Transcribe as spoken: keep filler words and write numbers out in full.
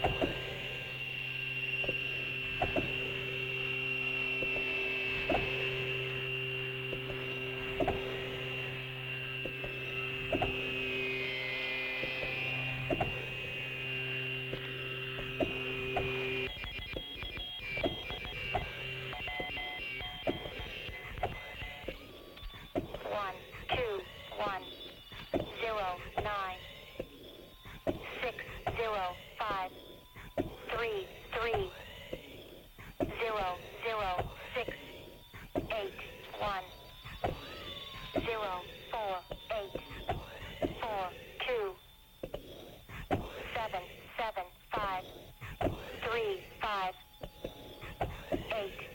One, two, one, zero, nine, six, zero, five, three, three, zero, zero, six, eight, one, zero, four, eight, four, two, seven, seven, five, three, five, eight.